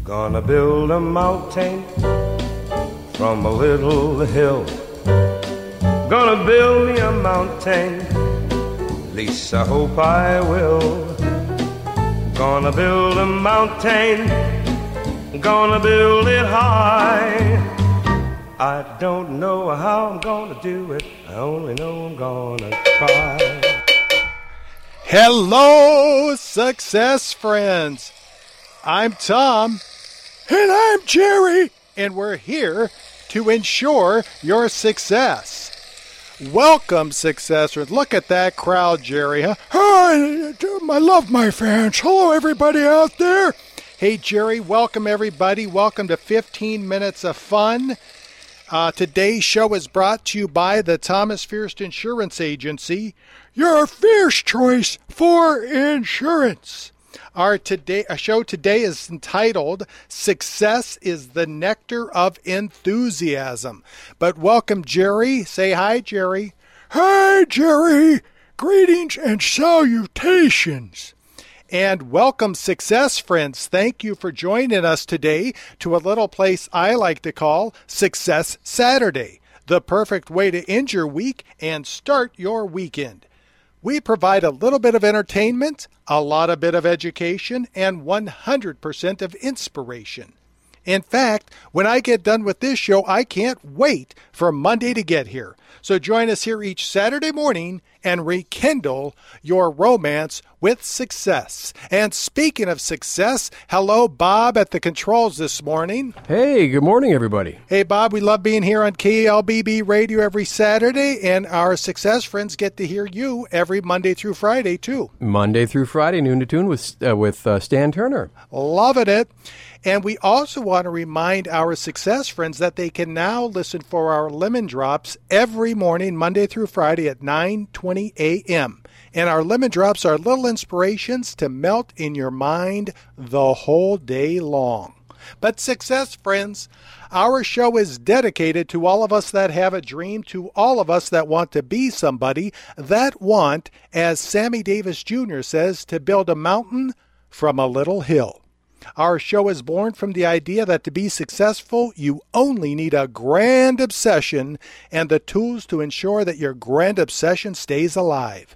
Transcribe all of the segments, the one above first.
Gonna build a mountain from a little hill. Gonna build me a mountain, at least I hope I will. Gonna build a mountain, gonna build it high. I don't know how I'm gonna do it, I only know I'm gonna try. Hello, success friends. I'm Tom. And I'm Jerry. And we're here to ensure your success. Welcome, success friends. Look at that crowd, Jerry. Huh? Oh, I love my fans. Hello, everybody out there. Hey, Jerry, welcome, everybody. Welcome to 15 Minutes of Fun. Today's show is brought to you by the Thomas Fierst Insurance Agency. Your fierce choice for insurance. Our show today is entitled Success is the Nectar of Enthusiasm. But welcome, Jerry. Say hi, Jerry. Hi, Jerry. Greetings and salutations. And welcome, success friends. Thank you for joining us today to a little place I like to call Success Saturday, the perfect way to end your week and start your weekend. We provide a little bit of entertainment, a lot of bit of education, and 100% of inspiration. In fact, when I get done with this show, I can't wait for Monday to get here. So join us here each Saturday morning and rekindle your romance with success. And speaking of success, hello, Bob at the controls this morning. Hey, good morning, everybody. Hey, Bob, we love being here on KLBB Radio every Saturday, and our success friends get to hear you every Monday through Friday, too. Monday through Friday, noon to noon with Stan Turner. Loving it. And we also want to remind our success friends that they can now listen for our Lemon Drops every morning, Monday through Friday at 9:20 a.m. And our Lemon Drops are little inspirations to melt in your mind the whole day long. But success friends, our show is dedicated to all of us that have a dream, to all of us that want to be somebody, that want, as Sammy Davis Jr. says, to build a mountain from a little hill. Our show is born from the idea that to be successful, you only need a grand obsession and the tools to ensure that your grand obsession stays alive.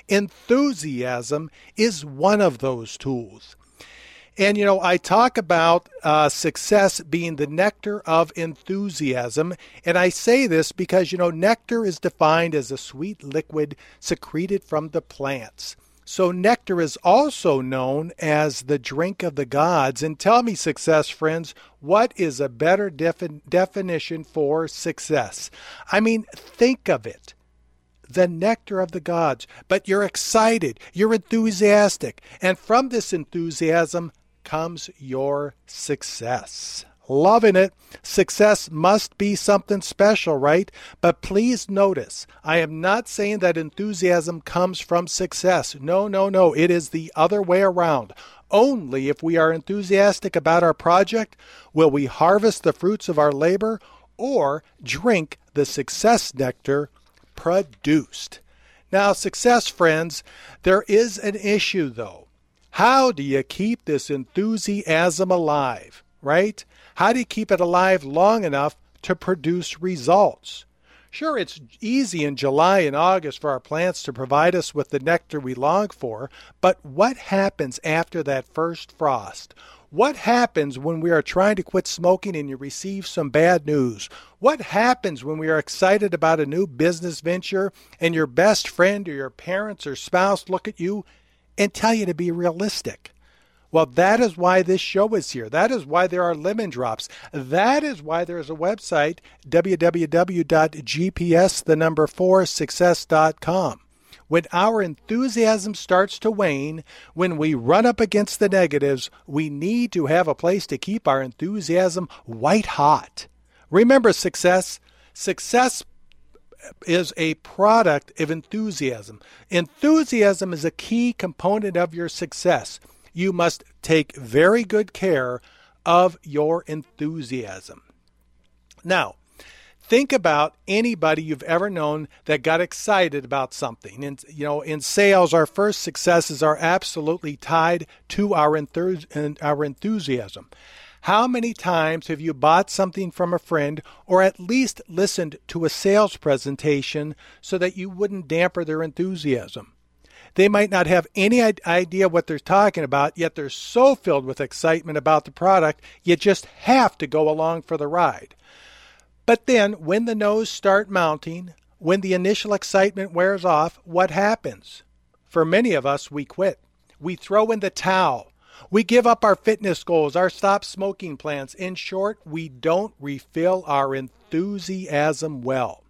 Enthusiasm is one of those tools. And, I talk about success being the nectar of enthusiasm. And I say this because, nectar is defined as a sweet liquid secreted from the plants. So nectar is also known as the drink of the gods. And tell me, success friends, what is a better definition for success? I mean, think of it. The nectar of the gods. But you're excited. You're enthusiastic. And from this enthusiasm comes your success. Loving it. Success must be something special, right? But please notice, I am not saying that enthusiasm comes from success. No. It is the other way around. Only if we are enthusiastic about our project will we harvest the fruits of our labor or drink the success nectar produced. Now, success friends, there is an issue though. How do you keep this enthusiasm alive, right? How do you keep it alive long enough to produce results? Sure, it's easy in July and August for our plants to provide us with the nectar we long for, but what happens after that first frost? What happens when we are trying to quit smoking and you receive some bad news? What happens when we are excited about a new business venture and your best friend or your parents or spouse look at you and tell you to be realistic? Well, that is why this show is here. That is why there are lemon drops. That is why there is a website, www.gps4success.com. When our enthusiasm starts to wane, when we run up against the negatives, we need to have a place to keep our enthusiasm white hot. Remember, success is a product of enthusiasm. Enthusiasm is a key component of your success. You must take very good care of your enthusiasm. Now, think about anybody you've ever known that got excited about something. And, in sales, our first successes are absolutely tied to our enthusiasm. How many times have you bought something from a friend or at least listened to a sales presentation so that you wouldn't damper their enthusiasm? They might not have any idea what they're talking about, yet they're so filled with excitement about the product, you just have to go along for the ride. But then, when the no's start mounting, when the initial excitement wears off, what happens? For many of us, we quit. We throw in the towel. We give up our fitness goals, our stop smoking plans. In short, we don't refill our enthusiasm well.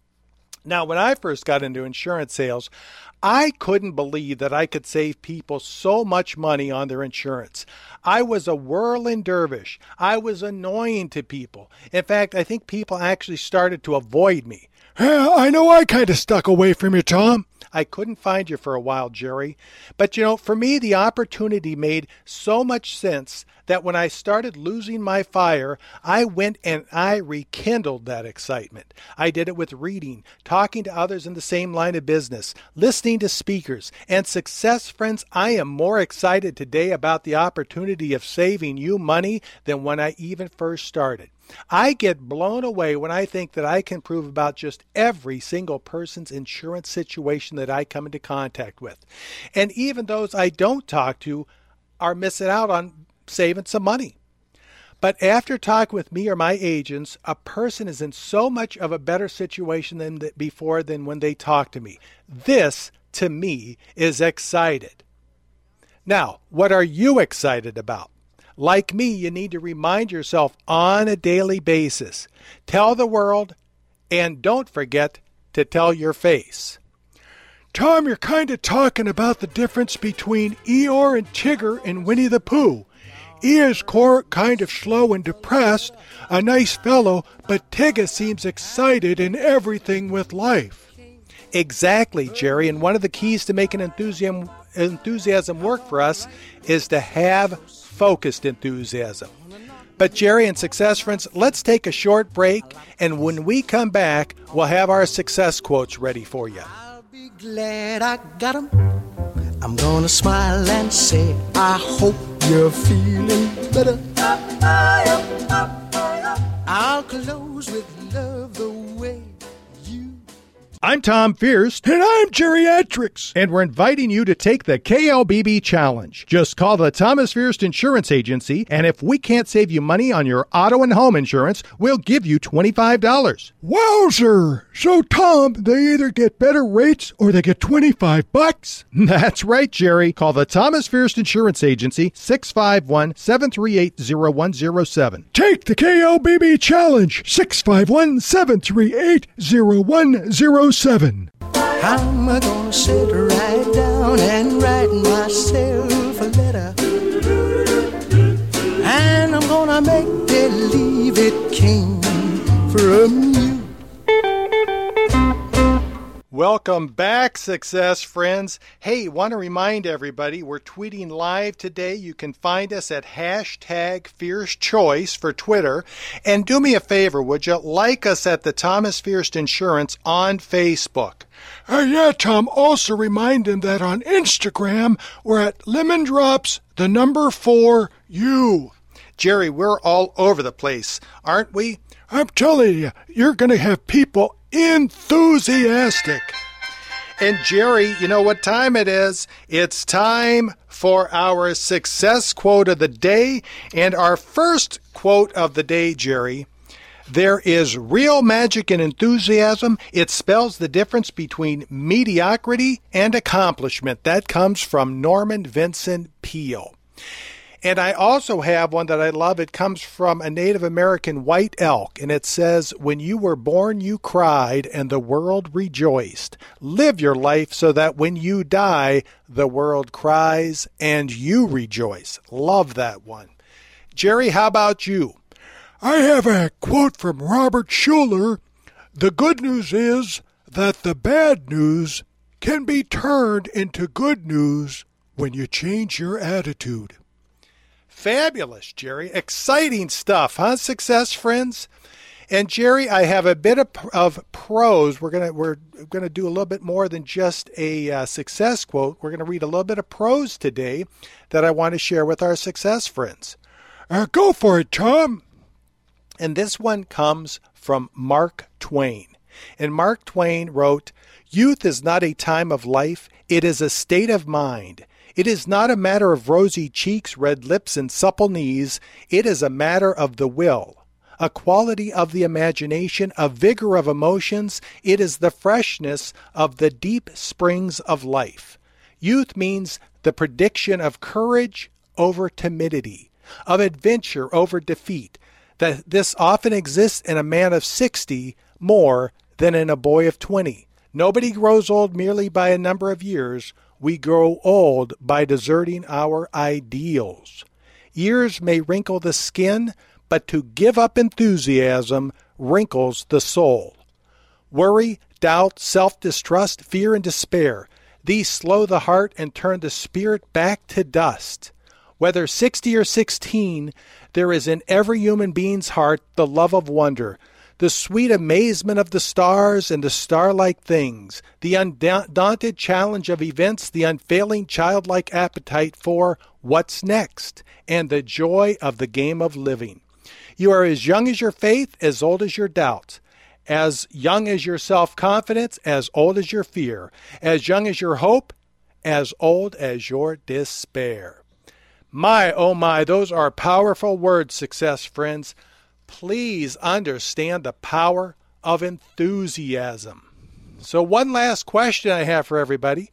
Now, when I first got into insurance sales, I couldn't believe that I could save people so much money on their insurance. I was a whirling dervish. I was annoying to people. In fact, I think people actually started to avoid me. I know I kind of stuck away from you, Tom. I couldn't find you for a while, Jerry. But, for me, the opportunity made so much sense that when I started losing my fire, I went and I rekindled that excitement. I did it with reading, talking to others in the same line of business, listening to speakers, and success friends. I am more excited today about the opportunity of saving you money than when I even first started. I get blown away when I think that I can prove about just every single person's insurance situation that I come into contact with. And even those I don't talk to are missing out on saving some money. But after talking with me or my agents, a person is in so much of a better situation than before than when they talk to me. This, to me, is excited. Now, what are you excited about? Like me, you need to remind yourself on a daily basis. Tell the world, and don't forget to tell your face. Tom, you're kind of talking about the difference between Eeyore and Tigger in Winnie the Pooh. Eeyore's kind of slow and depressed, a nice fellow, but Tigger seems excited in everything with life. Exactly, Jerry, and one of the keys to making enthusiasm work for us is to have focused enthusiasm. But Jerry and success friends, let's take a short break, and when we come back, we'll have our success quotes ready for you. I'll be glad I got 'em. I'm gonna smile and say, I hope you're feeling better. I'll close with love the way you. I'm Tom Fierce. And I'm Geriatrics. And we're inviting you to take the KLBB Challenge. Just call the Thomas Fierce Insurance Agency, and if we can't save you money on your auto and home insurance, we'll give you $25. Wowzer! So, Tom, they either get better rates or they get $25? That's right, Jerry. Call the Thomas Fierce Insurance Agency, 651-738-0107. Take the KLBB Challenge, 651-738-0107. I'm gonna sit right down and write myself a letter, and I'm gonna make believe it came from you. Welcome back, success friends. Hey, want to remind everybody we're tweeting live today. You can find us at #FierceChoice for Twitter. And do me a favor, would you like us at the Thomas Fierce Insurance on Facebook? Yeah, Tom. Also remind them that on Instagram, we're at Lemon Drops, 4U. Jerry, we're all over the place, aren't we? I'm telling you, you're going to have people enthusiastic. And Jerry, you know what time it is? It's time for our success quote of the day. And our first quote of the day, Jerry, there is real magic in enthusiasm. It spells the difference between mediocrity and accomplishment. That comes from Norman Vincent Peale. And I also have one that I love. It comes from a Native American white elk, and it says, when you were born, you cried, and the world rejoiced. Live your life so that when you die, the world cries, and you rejoice. Love that one. Jerry, how about you? I have a quote from Robert Schuller. The good news is that the bad news can be turned into good news when you change your attitude. Fabulous, Jerry. Exciting stuff, huh, success friends? And Jerry, I have a bit of prose. We're gonna do a little bit more than just a success quote. We're gonna read a little bit of prose today that I want to share with our success friends. Go for it, Tom. And this one comes from Mark Twain. And Mark Twain wrote, "Youth is not a time of life, it is a state of mind. It is not a matter of rosy cheeks, red lips, and supple knees. It is a matter of the will, a quality of the imagination, a vigor of emotions. It is the freshness of the deep springs of life. Youth means the prediction of courage over timidity, of adventure over defeat. That this often exists in a man of 60 more than in a boy of 20. Nobody grows old merely by a number of years. We grow old by deserting our ideals. Years may wrinkle the skin, but to give up enthusiasm wrinkles the soul. Worry, doubt, self-distrust, fear, and despair, these slow the heart and turn the spirit back to dust. Whether 60 or 16, there is in every human being's heart the love of wonder, the sweet amazement of the stars and the star-like things, the undaunted challenge of events, the unfailing childlike appetite for what's next, and the joy of the game of living. You are as young as your faith, as old as your doubt, as young as your self-confidence, as old as your fear, as young as your hope, as old as your despair." My, oh my, those are powerful words, success friends. Please understand the power of enthusiasm. So one last question I have for everybody.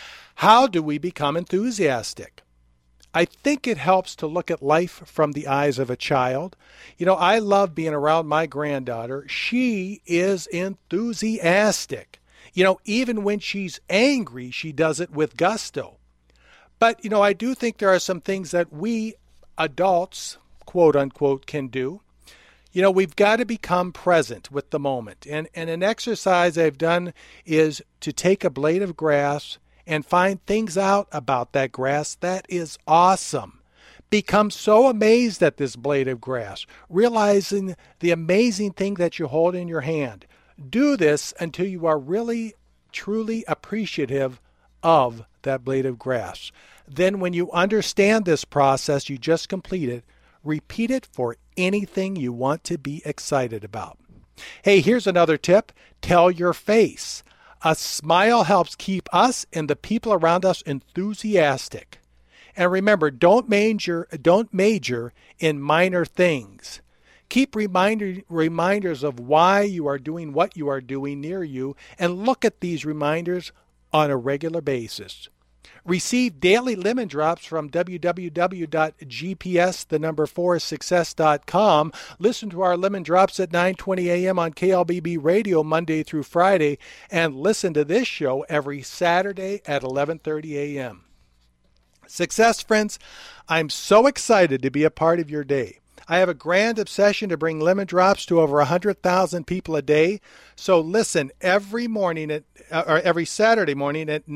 How do we become enthusiastic? I think it helps to look at life from the eyes of a child. You know, I love being around my granddaughter. She is enthusiastic. You know, even when she's angry, she does it with gusto. But, you know, I do think there are some things that we adults, quote unquote, can do. You know, we've got to become present with the moment. And an exercise I've done is to take a blade of grass and find things out about that grass that is awesome. Become so amazed at this blade of grass, realizing the amazing thing that you hold in your hand. Do this until you are really, truly appreciative of that blade of grass. Then when you understand this process you just completed, repeat it for anything you want to be excited about. Hey, here's another tip. Tell your face. A smile helps keep us and the people around us enthusiastic. And remember, don't major in minor things. Keep reminders of why you are doing what you are doing near you, and look at these reminders on a regular basis. Receive daily lemon drops from www.gps4success.com. Listen to our lemon drops at 9:20 a.m. on KLBB Radio Monday through Friday, and listen to this show every Saturday at 11:30 a.m. Success friends, I'm so excited to be a part of your day. I have a grand obsession to bring lemon drops to over 100,000 people a day. So listen every Saturday morning at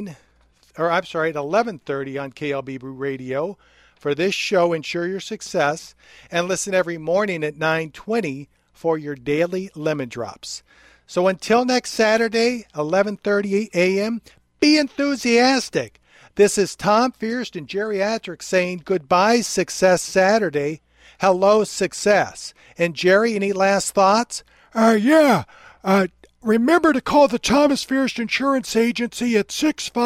11:30 on KLBB Radio for this show, Ensure Your Success, and listen every morning at 9:20 for your daily lemon drops. So until next Saturday, 11:30 a.m., be enthusiastic. This is Tom Fierst and Geriatric saying goodbye, Success Saturday. Hello, success. And Jerry, any last thoughts? Remember to call the Thomas Fierst Insurance Agency at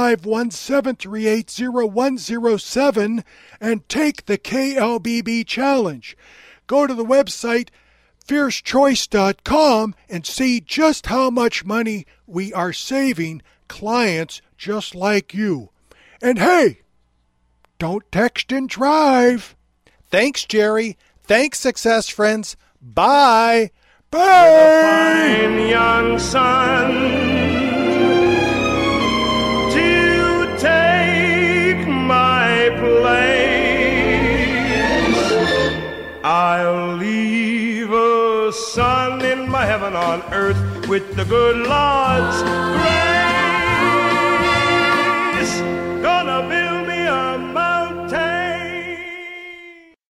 651-738-0107 and take the KLBB Challenge. Go to the website fiercechoice.com and see just how much money we are saving clients just like you. And hey, don't text and drive. Thanks, Jerry. Thanks, success friends. Bye. Bye. With a fine young son to take my place, I'll leave a son in my heaven on earth with the good Lord's grace. Gonna build